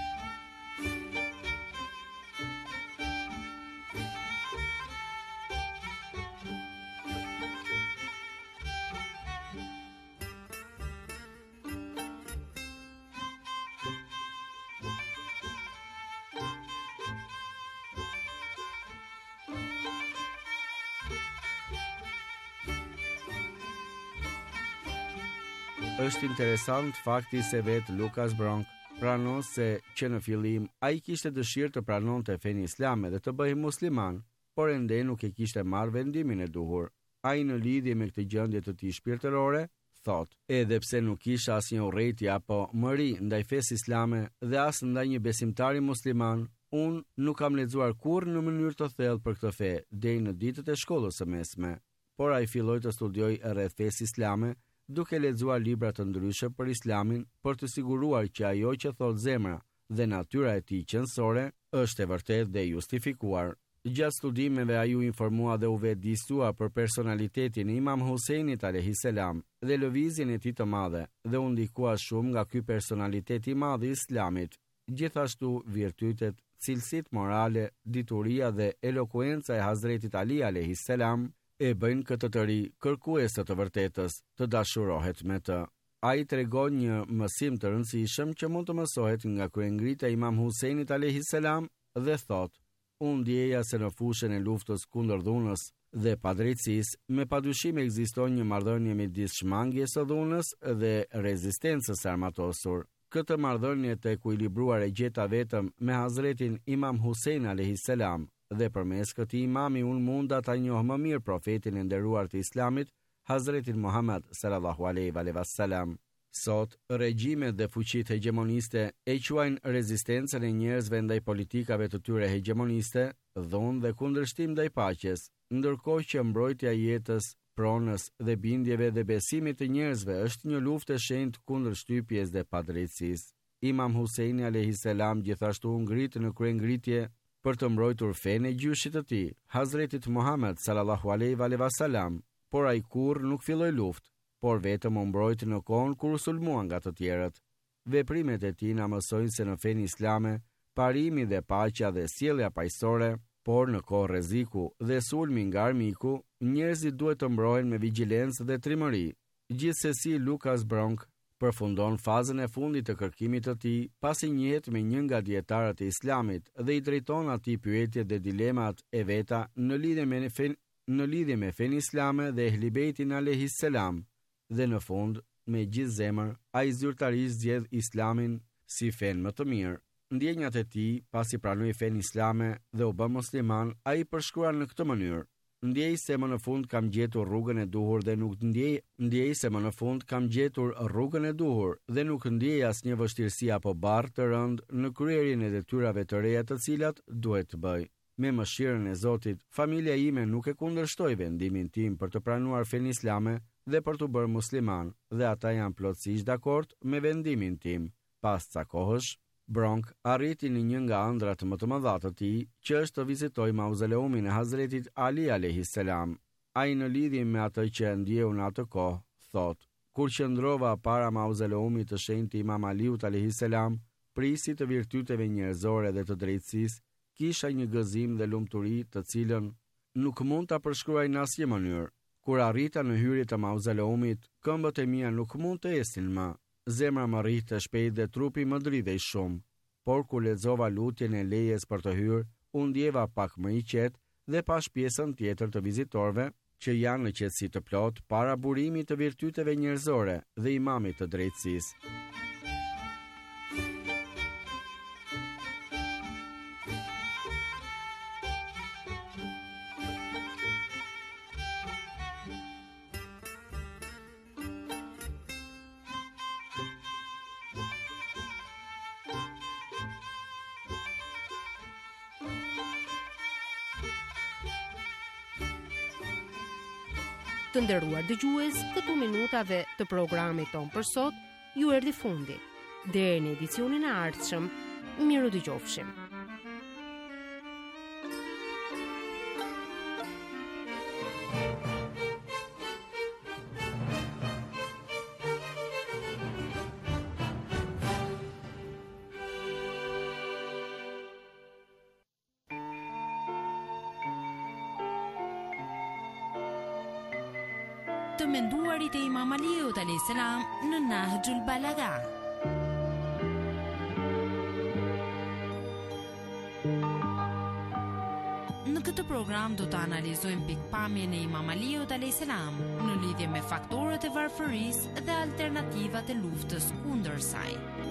Është interesant fakti se vetë Lukas Bronk pranon se që në fillim ai kishte dëshirë të pranonte fenë islame dhe të bëhej musliman, por ende nuk e kishte marrë vendimin e duhur. Ai në lidhje me këtë gjendje të tij shpirtërore thot: edhe pse nuk kisha asnjë urrëti apo mëri ndaj fesë islame dhe as ndaj një besimtari musliman, unë nuk kam lexuar kurrë në mënyrë të thellë për këtë fe deri në ditët e shkollës së mesme. Por ai filloi të studiojë rreth fesë islame, duke lexuar libra të ndryshëm për islamin, për të siguruar që ajo që thot zemra dhe natyra e tij qendrore është e vërtetë dhe justifikuar. Gjatë studimeve ai u informua dhe u vetëdijsua për personalitetin e Imam Husajnit alayhis salam dhe lëvizjen e tij të madhe, dhe u ndikua shumë nga ky personalitet i madh i islamit. Gjithashtu virtytet, cilësitë morale, dituria dhe elokuenca e Hazretit Ali alayhis salam e bëjnë këtë të ri kërkues të vërtetës të dashurohet me të. Ai tregon një mësim të rëndësishëm që mund të mësohet nga kryengritja e Imam Husajnit alayhis salam dhe thot: unë ndjeja se në fushën e luftës kundër dhunës dhe padrejtësisë, me padyshim ekziston një marrëdhënie midis shmangjes së dhunës dhe rezistencës së armatosur. Këtë marrëdhënie të ekuilibruar e gjeta vetëm me Hazretin Imam Husajn alayhis salam, dhe përmes këtij imami unë munda ta njoh më mirë profetin e nderuar të Islamit, Hazretin Muhammad sallallahu alaihi wasallam. Sot, regjimet dhe fuqitë hegemoniste e quajnë rezistencën e njerëzve ndaj politikave të tyre hegemoniste, dhunë dhe kundërshtim ndaj paqes, ndërkohë që mbrojtja e jetës, pronës dhe bindjeve dhe besimit të njerëzve është një luftë e shenjtë kundër shtypjes dhe padrejtësisë. Imam Husajni alayhis salam gjithashtu ngrit në kryengritje për të mbrojtur fenë e gjyshit të tij, Hazretit Muhammad sallallahu alaihi wasallam, por ai kurrë nuk filloi luftë, por vetëm u mbrojti në kohën kur u sulmua nga të tjerët. Veprimet e tij na mësojnë se në fenë islame, parimi dhe paqja dhe sjellja paqësore, por në kohë rreziku dhe sulmi nga armiku, njerëzit duhet të mbrohen me vigjilencë dhe trimëri. Gjithsesi, Lukas Bronk përfundon fazën e fundit të kërkimit të tij, pasi njihet me një nga dietarët e Islamit dhe i drejton atij pyetjet dhe dilemat e veta në lidhje me fenë islame dhe Ehlibejtin alayhis salam, dhe në fund, me gjithë zemër, ai zyrtarisht zgjedh Islamin si fenë më të mirë. Ndjenjat e tij, pasi pranoi fenë islame dhe u bë musliman, ai përshkruan në këtë mënyrë: ndjej se më në fund kam gjetur rrugën e duhur dhe nuk ndjej asnjë vështirësi apo barrë të rënd në kryerjen e detyrave të reja të cilat duhet të bëj. Me mëshirën e Zotit, familja ime nuk e kundërshtoi vendimin tim për të pranuar fenë islame dhe për të bërë musliman, dhe ata janë plotësisht dakord me vendimin tim. Pas ca kohësh, Bronk arriti në një nga ëndrat më të mëdha të tij, që është të vizitoj mauzoleumin e Hazretit Ali alayhis salam. Ai në lidhje me atë që ndjeu në atë kohë, thot: Kur qëndrova para mauzoleumit të shenjtë Imam Aliut alayhis salam, prisi të virtyteve njerëzore dhe të drejtësisë, kisha një gëzim dhe lumturi të cilën nuk mund ta përshkruaj në asnjë mënyrë. Kur arrita në hyrje të mauzoleumit, këmbët e mia nuk mund të esin më. Zemra më rrihte shpejt dhe trupi më dridhej shumë. Por kur lexova lutjen e lejes për të hyrë, u ndjeva pak më i qetë dhe pash pjesën tjetër të vizitorëve që janë në qetësi të plot para burimit të virtyteve njerëzore dhe imamit të drejtësisë. Të nderuar dëgjues, këtu minutave të programit ton për sot ju erdhi fundi. Deri në edicionin e ardhshëm, miru dëgjofshim. Të menduarit e Imam Aliut alayhis salam në Nahjul Balagha. Në këtë program do të analizojmë pikpamjen e Imam Aliut alayhis salam në lidhje me faktorët e varfërisë dhe alternativat e luftës kundër saj.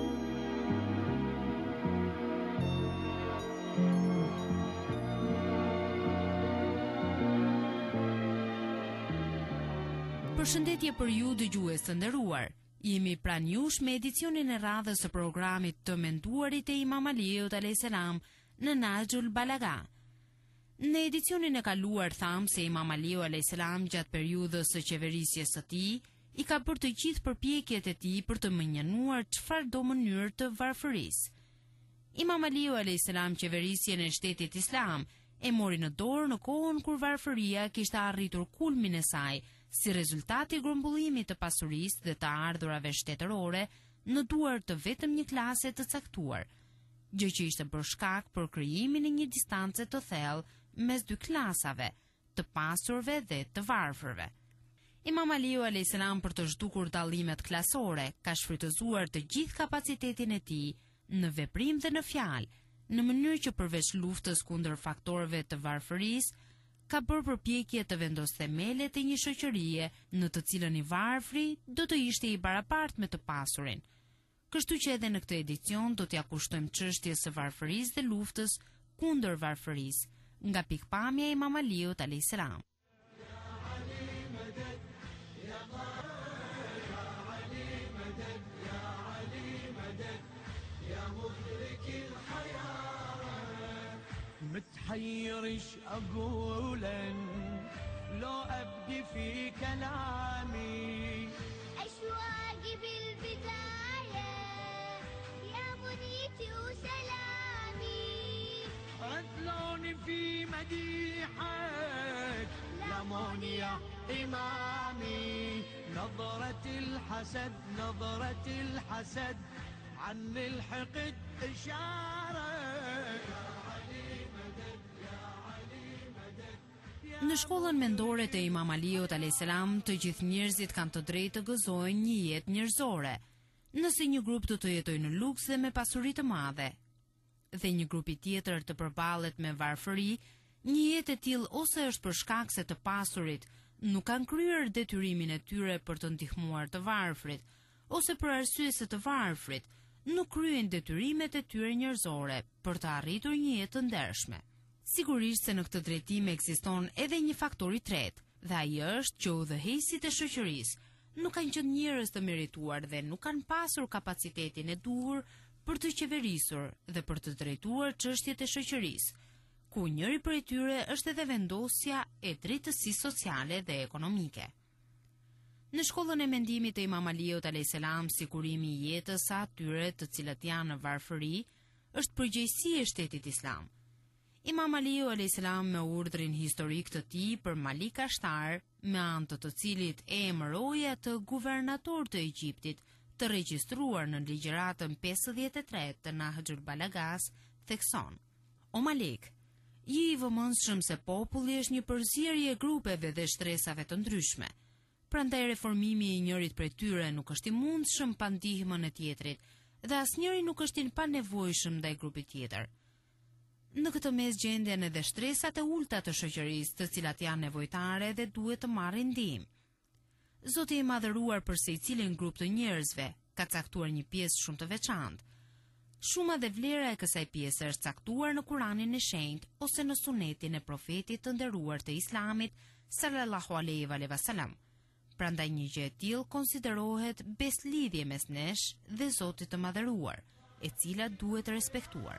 Përshëndetje për ju dëgjues të nderuar. Jemi pranë jush me edicionin e radhës së programit Të menduarit e Imam Aliut alayhis salam në Nahjul Balagha. Në edicionin e kaluar tham se Imam Aliu alayhis salam gjatë periudhës së qeverisjes së tij i ka bërë të gjithë përpjekjet e tij për të menjënuar çfarëdo mënyrë të varfërisë. Imam Aliu alayhis salam qeverisjen e shtetit islam e mori në dorë në kohën kur varfëria kishte arritur kulmin e saj, si rezultati i grumbullimit të pasurisë dhe të ardhurave shtetërore në duar të vetëm një klase të caktuar, gjë që ishte bërë shkak për krijimin e një distance të thellë mes dy klasave, të pasurve dhe të varfërve. Imam Aliu alayhis salam për të zhdukur dallimet klasore ka shfrytëzuar të gjithë kapacitetin e tij në veprim dhe në fjalë, në mënyrë që përveç luftës kundër faktorëve të varfërisë, ka bërë përpjekje të vendosë themelet e një shoqërie në të cilën i varfri do të ishte i barabartë me të pasurin. Kështu që edhe në këtë edicion do t'ja kushtojmë çështjes së varfërisë dhe luftës kundër varfërisë, nga pikpamja e Imam Aliut alayhis salam. متحير ايش اقولا لو ابدي في كلامي اشواقي بالبدايه يا منيتي وسلامي عدلوني في مديحك لاموني يا امامي نظرة الحسد عن الحقد اشاره. Në shkollën mendore të Imam Aliut alayhis salam, të gjithë njerëzit kanë të drejtë të gëzojnë një jetë njerëzore, nëse një grup do të jetojë në luks dhe me pasuri të madhe, dhe një grupi tjetër të përballet me varfëri, një jetë e tillë ose është për shkak se të pasurit nuk kanë kryer detyrimin e tyre për të ndihmuar të varfrit, ose për arsye se të varfrit nuk kryejnë detyrimet e tyre njerëzore për të arritur një jetë të ndershme. Sigurisht se në këtë drejtim ekziston edhe një faktor i tretë, dhe ai është që udhëheqësit e shoqërisë nuk kanë qenë njerëz të merituar dhe nuk kanë pasur kapacitetin e duhur për të qeverisur dhe për të drejtuar çështjet e shoqërisë, ku njëri prej tyre është edhe vendosja e drejtësisë sociale dhe ekonomike. Në shkollën e mendimit të Imam Aliut alayhis salam, sigurimi i jetës së atyre të cilët janë në varfëri është përgjegjësi e shtetit islam. Imam Aliu a.s. me urdhrin historik të tij për Malik Ashtar, me anë të cilit e emëroje të guvernator të Egjiptit, të regjistruar në ligjëratën 53 të Nahjul Balagas, thekson: O Malik, je i vëmendshëm se populli është një përzierje e grupeve dhe shtresave të ndryshme. Prandaj reformimi i njërit prej tyre nuk është i mundshëm pa ndihmën e tjetrit, dhe asnjëri nuk është i panevojshëm ndaj grupit tjetër. Në këtë mes gjenden edhe shtresat e ulta të shoqërisë, të cilat janë nevojtare dhe duhet të marrin ndihmë. Zoti i madhëruar për secilin grup të njerëzve ka caktuar një pjesë shumë të veçantë. Shuma dhe vlera e kësaj pjese është caktuar në Kuranin e Shenjtë ose në Sunetin e Profetit të nderuar të Islamit sallallahu alaihi wasallam. Prandaj një gjë e tillë konsiderohet beslidhje mes nesh dhe Zotit të madhëruar, e cila duhet respektuar.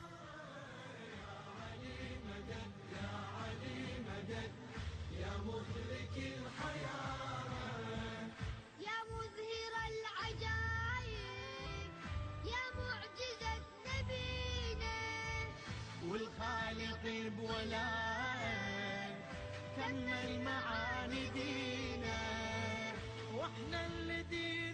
والخالق بولائك كمل معاني دينا واحنا اللي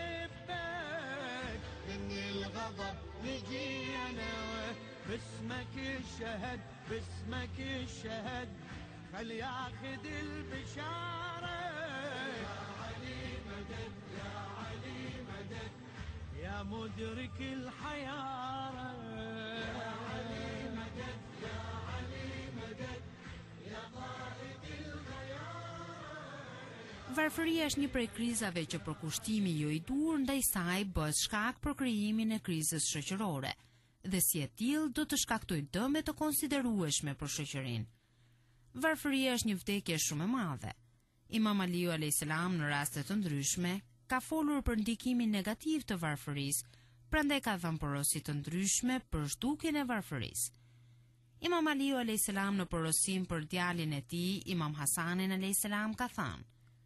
نحبك من الغضب نجينا باسمك الشهد باسمك الشهد خل ياخذ البشارة يا علي مدد يا علي مدد يا مدرك الحيارة يا علي مدد يا علي مدد يا قائد الغيارة. Varfëria është një prej krizave që përkushtimi jo i dur ndaj saj bëhet shkak për krijimin e krizës shoqërore, dhe si e tillë do të shkaktojë dëme të konsiderueshme për shoqërinë. Varfëria është një vdekje shumë e madhe. Imam Aliu a.s. në raste të ndryshme ka folur për ndikimin negativ të varfërisë, prandaj ka dhënë porosi të ndryshme për zhdukjen e varfërisë. Imam Aliu a.s. në porosim për djalin e tij, Imam Hasanin a.s. ka thënë: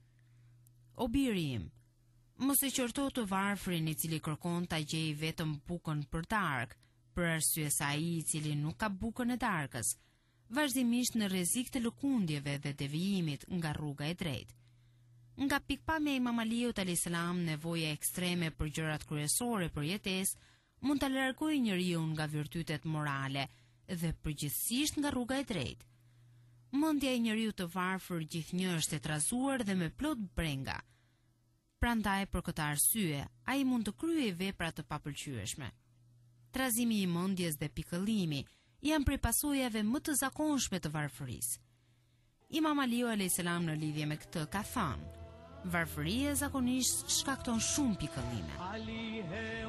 O biri im, mos e qorto të varfrin i cili kërkon ta gjejë vetëm bukën për darkë, për arsye se ai i cili nuk ka bukën e darkës, vazhdimisht në rrezik të lëkundjeve dhe devijimit nga rruga e drejtë. Nga pikpamja e Imam Aliut a.s. nevoja ekstreme për gjërat kryesore për jetesë mund ta largojë njeriu nga virtytet morale dhe përgjithsisht nga rruga e drejtë. Mendja e njeriu të varfër gjithnjë është e trazuar dhe me plot brenga. Prandaj për këtë arsye, ai mund të kryejë vepra të papëlqyeshme. Trazimi i mendjes dhe pikëllimi janë prej pasojave më të zakonshme të varfërisë. Imam Aliu a.s. në lidhje me këtë ka thënë: varfëria zakonisht shkakton shumë pikëllime. Ali he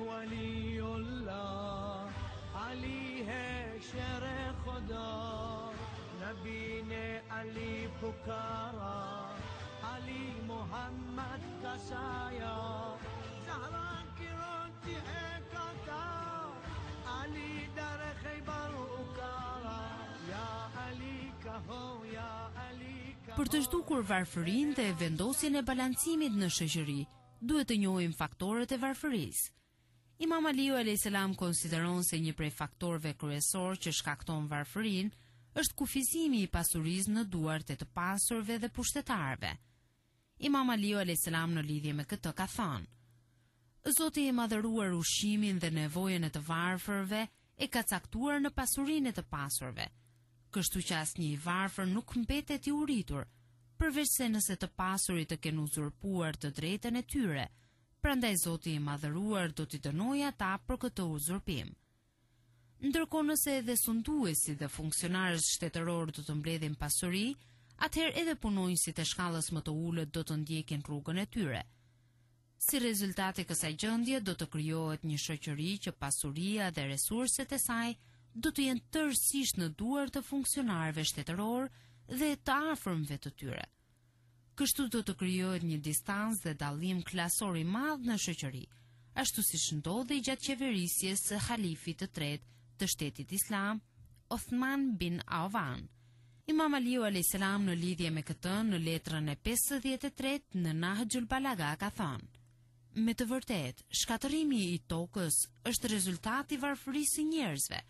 waliullah, Ali he shere khoda, Nabi ne Ali pukara, Ali Muhammad ka saya, Zahra ki ronti hai kaka, Ali dar Khaybar ukara, ya Ali kaho ya Ali. Për të zhdukur varfërinë dhe vendosjen e balancimit në shoqëri, duhet të njohim faktorët e varfërisë. Imam Aliu a.s. konsideron se një prej faktorëve kryesor që shkakton varfërinë është kufizimi i pasurisë në duart e të pasurve dhe pushtetarëve. Imam Aliu a.s. në lidhje me këtë ka thënë: Zoti i madhëruar ushqimin dhe nevojën e të varfërve e ka caktuar në pasurinë e të pasurve. Kështu që asnjë i varfër nuk mbetet i uritur, përveç se nëse të pasurit të kenë uzurpuar të drejtën e tyre, prandaj Zoti i madhëruar do t'i dënojë ata për këtë uzurpim. Ndërkohë nëse edhe sunduesit dhe funksionarët shtetëror do të mbledhin pasuri, atëherë edhe punonjësit e shkallës më të ulët do të ndjekin rrugën e tyre. Si rezultat e kësaj gjendje do të krijohet një shoqëri që pasuria dhe resurset e saj do të jenë tërësisht në duar të funksionarëve shtetëror dhe të afërmve të tyre. Kështu do të krijohet një distancë dhe dallim klasor i madh në shoqëri, ashtu siç ndodhi gjatë qeverisjes së halifit të tretë të shtetit islam, Othman bin Affan. Imam Aliu a.s. në lidhje me këtë në letrën e 53 në Nahjul Balaga ka thënë: Me të vërtetë, shkatërimi i tokës është rezultati i varfërisë së njerëzve.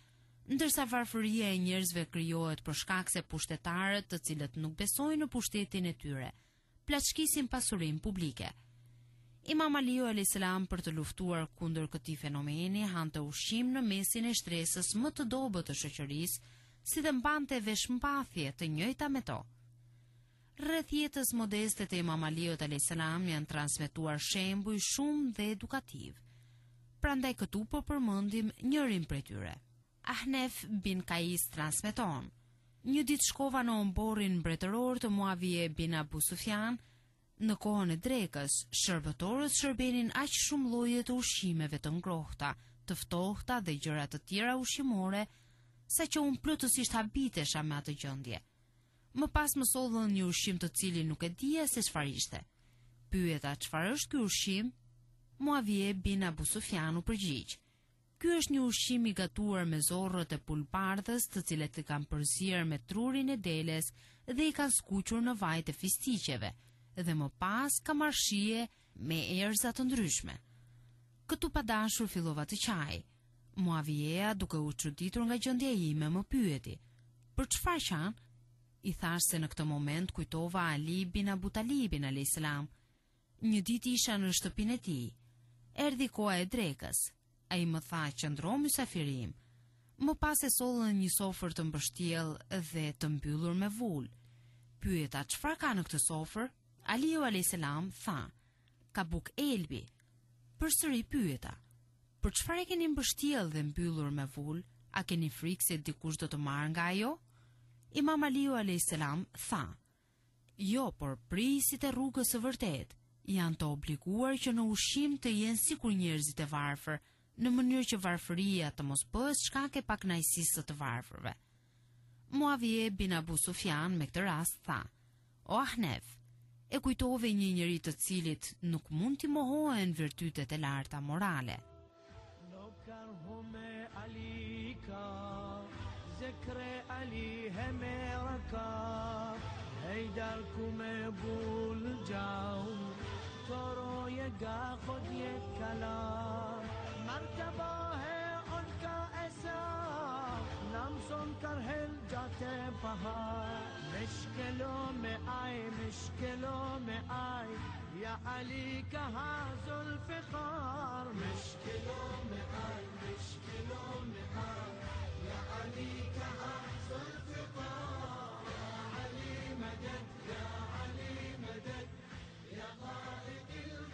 Ndërsa varfëria e njerëzve krijohet për shkak se pushtetarët, të cilët nuk besojnë në pushtetin e tyre, plaçkisin pasurinë publike. Imam Aliu a.s. për të luftuar kundër këtij fenomeni hante ushqim në mesin e shtresës më të dobët të shoqërisë, si dhe mbante veshmbathje të njëjta me to. Rreth jetës modeste të Imam Aliut a.s. janë transmetuar shembuj shumë dhe edukativ. Prandaj këtu po përmendim njërin prej tyre. Ahnef bin Kais transmeton: një ditë shkova në omborin mbretëror të Muavije bin Abu Sufjan. Në kohën e drekës, shërbëtorët shërbenin aq shumë lloje të ushqimeve të ngrohta, të ftohta dhe gjëra të tjera ushqimore, sa që unë plotësisht habitesha me atë gjendje. Më pas më sollën një ushqim të cilin nuk e dija se çfarë ishte. Pyeta çfarë është ky ushqim? Muavije bin Abu Sufjan u përgjigj: ky është një ushqim i gatuar me zorrët e pulbardhës, të cilët i kanë përzierë me trurin e deles dhe i kanë skuqur në vaj të fistiqeve, dhe më pas ka marrë shije me erza të ndryshme. Këtu pa dashur fillova të qaj. Muavija, duke u çuditur nga gjendja ime, më pyeti: për çfarë qan? I thash se në këtë moment kujtova Ali bin Abu Talibin a.s. Një ditë isha në shtëpinë e tij. Erdhi koha e drekës. Ai më tha: qëndro mysafirim. Më pas e sollën një sofër të mbështjell dhe të mbyllur me vul. Pyeta: çfarë ka në këtë sofër? Aliu a.s. tha: ka buk elbi. Përsëri pyeta: për çfarë e keni mbështjell dhe mbyllur me vul? A keni frikë se dikush do të marrë nga ajo? Imam Aliu a.s. tha: jo, por prisit e rrugës së vërtet janë të obliguar që në ushqim të jenë sikur njerëzit e varfër, në mënyrë që varfëria të mos bëhet shkak e pakënaqësisë të varfërve. Muavije bin Abu Sufjan me këtë rast tha: o Ahnef, e kujtove një njeri të cilit nuk mund t'i mohohen virtytet e larta morale. ذكر علی ہے میرا کار حیدر کو میں بھول جاؤں تو رویگا خود یہ کلام مرتبہ ہے ان کا ایسا نام سن کر ہل جاتے بہار مشکلوں میں آئے یا علی کہاں ذوالفقار مشکلوں میں آئے یا علی کہاں ذوالفقار یا علی مدد یا علی مدد یا قائد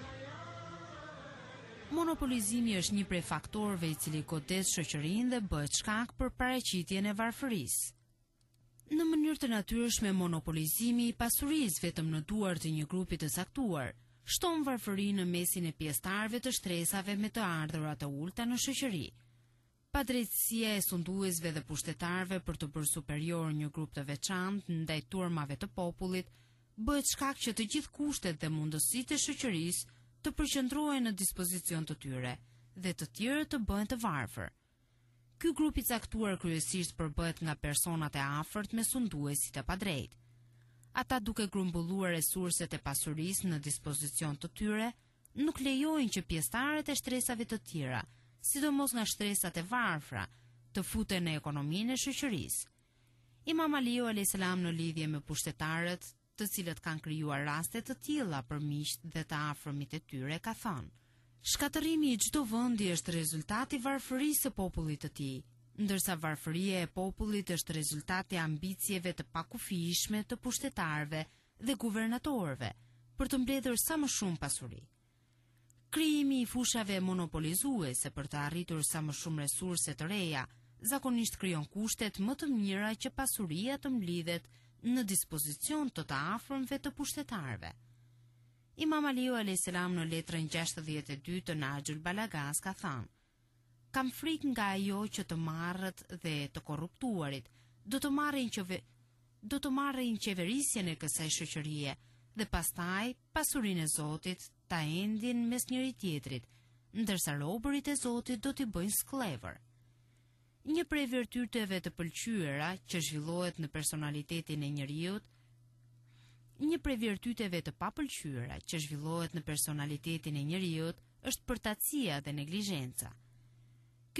الغیار. Monopolizimi është një prej faktorëve i cili godet shoqërinë dhe bëhet shkak për paraqitjen e varfërisë. Në mënyrë të natyrshme, monopolizimi i pasurisë vetëm në duar të një grupi të caktuar shton varfërinë në mesin e pjesëtarëve të shtresave me të ardhura të ulta në shoqëri. Padrejtësia e sunduesve dhe pushtetarëve për të bërë superior një grup të veçantë ndaj turmave të popullit bëhet shkak që të gjithë kushtet dhe mundësitë e shoqërisë të përqendrohen në dispozicion të tyre dhe të tjerë të bëhen të varfër. Ky grup i caktuar kryesisht përbëhet nga personat e afërt me sunduesit e padrejtë. Ata, duke grumbulluar resurset e pasurisë në dispozicion të tyre, nuk lejojnë që pjesëtarët e shtresave të tjera, sidomos nga shtresat e varfra, të futen në ekonominë e shoqërisë. Imam Aliu a.s. në lidhje me pushtetarët, të cilët kanë krijuar raste të tilla për miqt dhe të afërmit e tyre, ka thënë: shkatërrimi i çdo vendi është rezultati i varfërisë së popullit të tij, ndërsa varfëria e popullit është rezultati i ambicieve të pakufijshme të pushtetarëve dhe guvernatorëve për të mbledhur sa më shumë pasuri. Krijimi i fushave monopolizuese për të arritur sa më shumë resurse të reja zakonisht krijon kushtet më të mira që pasuria të mblidhet në dispozicion të afërmve të pushtetarëve. Imam Aliu a.s. në letrën 62 të Nahjul Balagas ka thënë: kam frikë nga ajo që të marrët dhe të korruptuarit do të marrin qeverisjen e kësaj shoqërie dhe pastaj pasurinë e Zotit ta endin mes njëri tjetrit, ndërsa robërit e Zotit do t'i bëjnë skllëvër. Një prej virtyteve të pëlqyera që zhvillohet në personalitetin e njeriut, një prej virtyteve të papëlqyera që zhvillohet në personalitetin e njeriut është përtatësia dhe neglizhenca.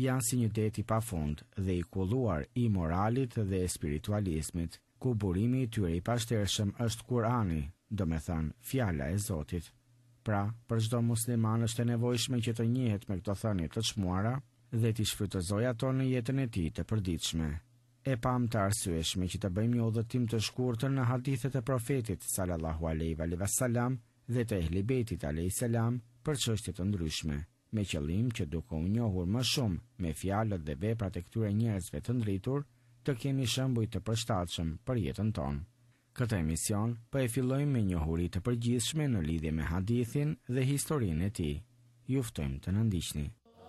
janë si një det i pafund dhe i kulluar i moralit dhe spiritualizmit, ku burimi i tyre i pashtershëm është Kurani, do me thënë fjala e Zotit. Pra, për çdo musliman është e nevojshme që të njihet me këto thënie të çmuara dhe t'i shfrytëzojë ato në jetën e tij të përditshme. E pam të arsyeshme që të bëjmë një udhëtim të shkurtër në hadithet e profetit sallallahu alaihi wasallam dhe të Ehli Bejtit alaihi salam për çështje të ndryshme, me qëllim që duke u njohur më shumë me fjalët dhe veprat e këtyre njerëzve të ndritur, të kemi shembuj të përshtatshëm për jetën tonë. Këtë emision po e fillojmë me njohuri të përgjithshme në lidhje me hadithin dhe historinë e tij. Ju ftojmë të na ndiqni.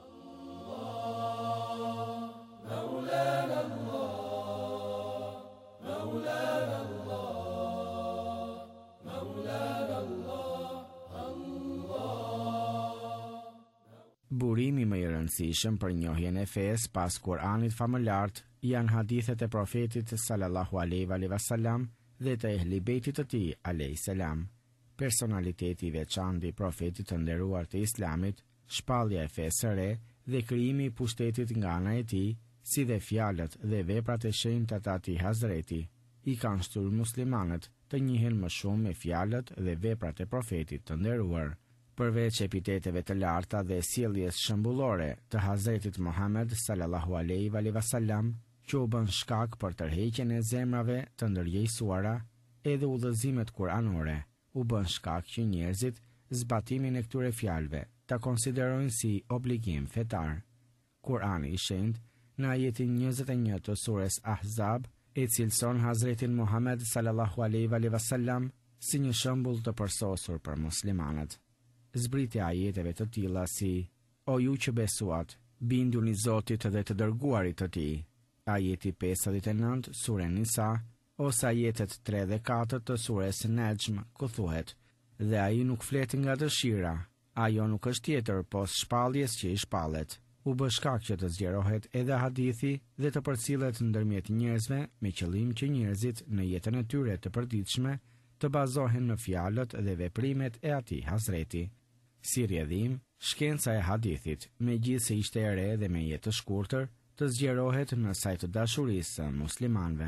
Burimi më i rëndësishëm për njohjen e fesë pas Kuranit famëlart janë hadithet e profetit sallallahu alaihi wasallam dhe të Ehli Bejtit të tij alayhi salam. Personaliteti i veçantë i profetit të nderuar të Islamit, shpallja e fesë së re dhe krijimi i pushtetit nga ana e tij, si dhe fjalët dhe veprat e shenjta të atij Hazreti, i kanë shtyrë muslimanët të njihen më shumë me fjalët dhe veprat e profetit të nderuar. Përveç epiteteve të larta dhe sjelljes shembullore të Hazretit Muhammed sallallahu alaihi wasallam, që u bën shkak për tërheqjen e zemrave të ndërgjegjësuara, edhe udhëzimet kuranore u bën shkak që njerëzit zbatimin e këtyre fjalëve ta konsiderojnë si obligim fetar. Kurani i shenjtë në ajetin 21 të sures Ahzab e cilëson Hazretin Muhammed sallallahu alaihi wasallam si një shembull të përsosur për muslimanët. Zbritja ajeteve të tilla si: O ju që besuat, binduni Zotit dhe të dërguarit të tij. Ajeti 59 sure Nisa, ose ajetet 3 dhe 4 të sures Najm, ku thuhet: Dhe ai nuk flet nga dëshira, ajo nuk është tjetër pos shpalljes që i shpallet. U bë shkak që të zgjerohet edhe hadithi dhe të përcillet ndërmjet njerëzve me qëllim që njerëzit në jetën e tyre të përditshme të bazohen në fjalët dhe veprimet e atij Hazreti. Si rrjedhim, shkenca e hadithit, megjithse ishte e re dhe me jetë të shkurtër, të zgjerohet në sajt të dashurisë së muslimanëve.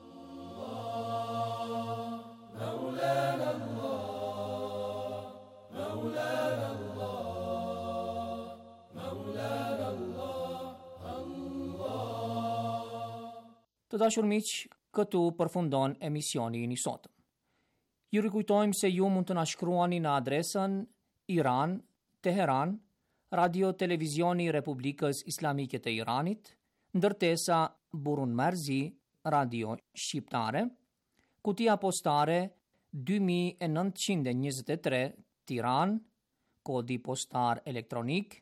Të dashur miq, këtu përfundon emisioni i sotëm. Ju rikujtojmë se ju mund të na shkruani në adresën Iran, Teheran, Radio Televizioni Republikës Islamike të Iranit, ndërtesa Burun Merzi, Radio Shqiptare, kutia postare 2923, Tiran, kodi postar elektronik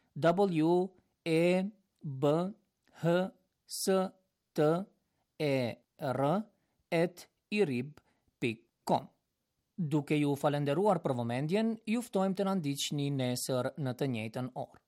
WEBHSTER@irib.com. Duke ju falenderuar për vëmendjen, ju ftojmë të na ndiqni nesër në të njëjtën orë.